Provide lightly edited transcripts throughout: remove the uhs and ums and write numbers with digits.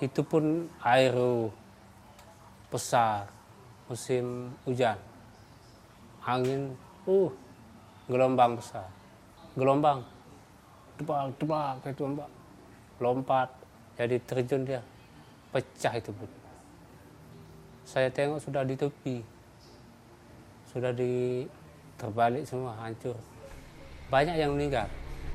Itu pun air besar, musim hujan, angin, gelombang besar, gelombang, tebak itu mbak, lompat, jadi terjun dia, pecah itu pun. Saya tengok sudah di tepi, sudah terbalik semua, hancur, banyak yang meninggal.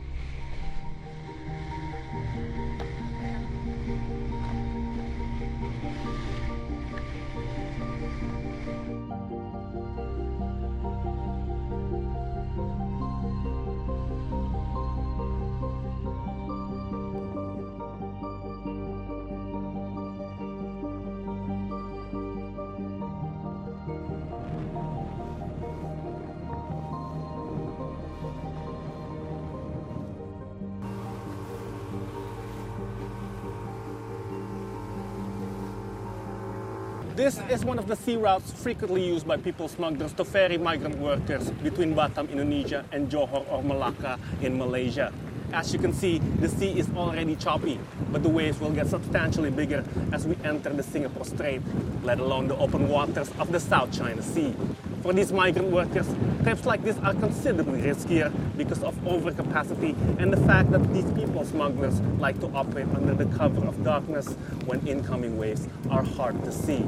This is one of the sea routes frequently used by people smugglers to ferry migrant workers between Batam, Indonesia, and Johor or Malacca in Malaysia. As you can see, the sea is already choppy, but the waves will get substantially bigger as we enter the Singapore Strait, let alone the open waters of the South China Sea. For these migrant workers, trips like this are considerably riskier because of overcapacity and the fact that these people smugglers like to operate under the cover of darkness when incoming waves are hard to see.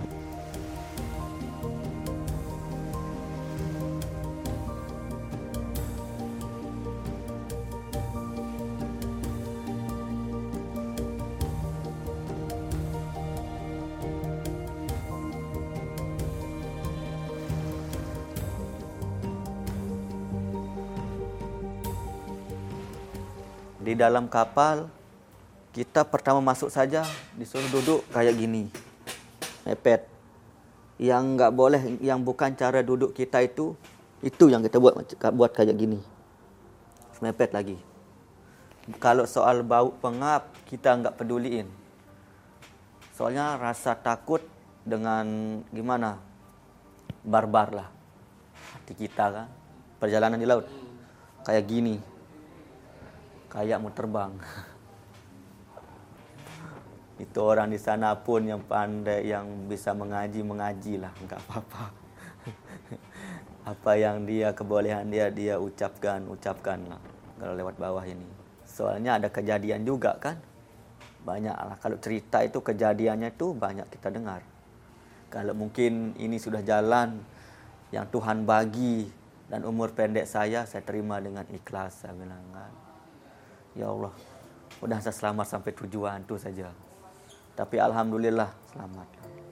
Di dalam kapal, kita pertama masuk saja disuruh duduk kayak gini, mepet. Yang nggak boleh, yang bukan cara duduk kita itu yang kita buat kayak gini, mepet lagi. Kalau soal bau pengap, kita nggak peduliin. Soalnya rasa takut dengan gimana, barbar lah hati kita kan. Perjalanan di laut kayak gini. Kayak mau terbang. Itu orang di sana pun yang pandai, yang bisa mengaji lah, nggak apa-apa. Apa yang dia kebolehan dia ucapkan lah kalau lewat bawah ini. Soalnya ada kejadian juga kan, banyak lah. Kalau cerita itu kejadiannya itu banyak kita dengar. Kalau mungkin ini sudah jalan yang Tuhan bagi dan umur pendek saya terima dengan ikhlas, saya bilang kan. Ya Allah, udah saya selamat sampai tujuan itu saja. Tapi alhamdulillah selamat.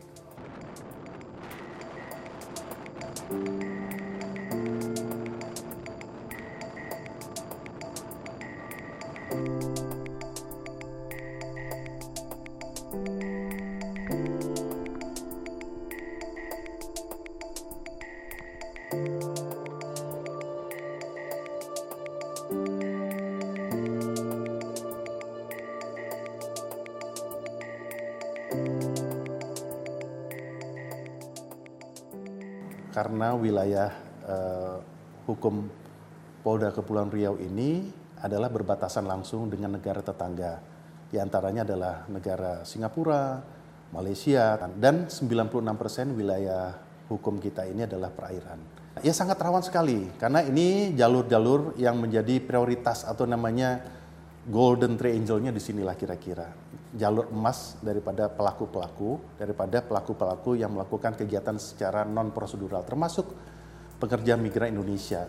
Karena wilayah hukum Polda Kepulauan Riau ini adalah berbatasan langsung dengan negara tetangga. Di antaranya adalah negara Singapura, Malaysia, dan 96% wilayah hukum kita ini adalah perairan. Ya sangat rawan sekali, karena ini jalur-jalur yang menjadi prioritas atau namanya golden triangle-nya di sinilah kira-kira. Jalur emas daripada pelaku-pelaku yang melakukan kegiatan secara non-prosedural, termasuk pekerja migran Indonesia.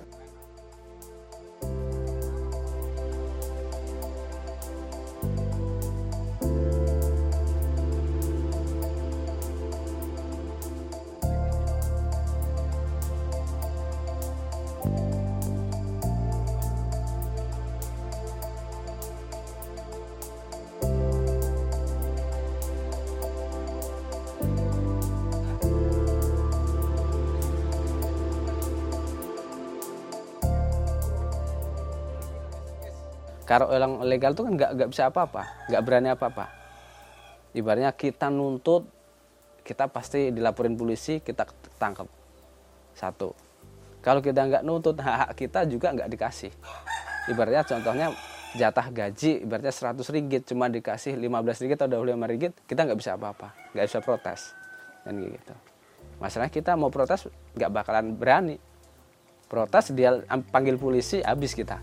Kalau orang legal itu kan nggak bisa apa-apa, nggak berani apa-apa. Ibaratnya kita nuntut, kita pasti dilaporin polisi, kita tangkap. Satu. Kalau kita nggak nuntut, hak-hak kita juga nggak dikasih. Ibaratnya contohnya jatah gaji ibaratnya 100 ringgit cuma dikasih 15 ringgit atau 25 ringgit, kita nggak bisa apa-apa, nggak bisa protes dan gitu. Masalahnya kita mau protes nggak bakalan berani. Protes dia panggil polisi, habis kita.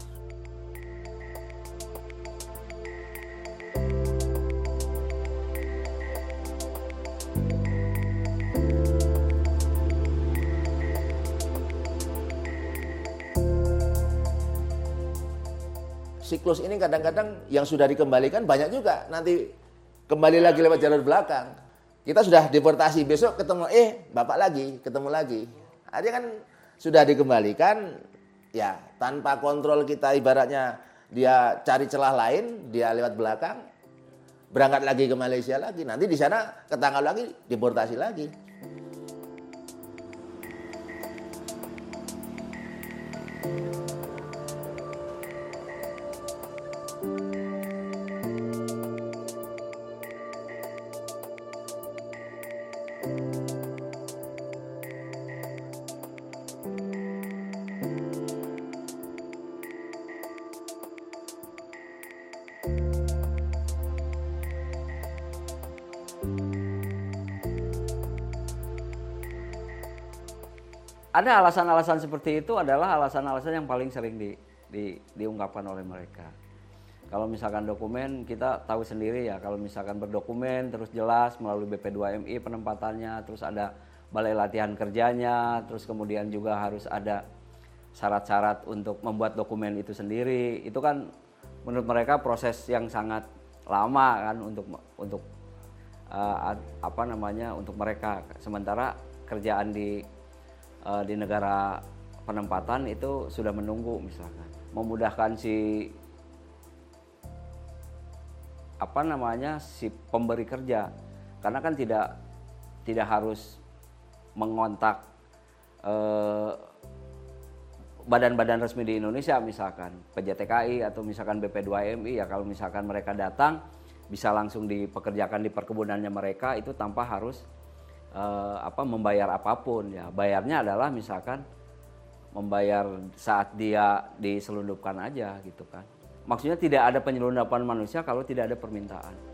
Siklus ini kadang-kadang yang sudah dikembalikan banyak juga, nanti kembali lagi lewat jalur belakang. Kita sudah deportasi, besok ketemu, bapak lagi, ketemu lagi. Artinya kan sudah dikembalikan, ya tanpa kontrol kita, ibaratnya dia cari celah lain, dia lewat belakang, berangkat lagi ke Malaysia lagi. Nanti di sana ketangkap lagi, deportasi lagi. Ada alasan-alasan seperti itu adalah alasan-alasan yang paling sering diungkapkan oleh mereka. Kalau misalkan dokumen, kita tahu sendiri ya, kalau misalkan berdokumen terus jelas melalui BP2MI penempatannya, terus ada balai latihan kerjanya, terus kemudian juga harus ada syarat-syarat untuk membuat dokumen itu sendiri. Itu kan menurut mereka proses yang sangat lama kan untuk untuk mereka. Sementara kerjaan di negara penempatan itu sudah menunggu, misalkan memudahkan si pemberi kerja, karena kan tidak harus mengontak badan-badan resmi di Indonesia, misalkan PJTKI atau misalkan BP2MI. Ya kalau misalkan mereka datang bisa langsung dipekerjakan di perkebunannya mereka, itu tanpa harus membayar apapun. Ya bayarnya adalah misalkan membayar saat dia diselundupkan aja gitu kan. Maksudnya tidak ada penyelundupan manusia kalau tidak ada permintaan.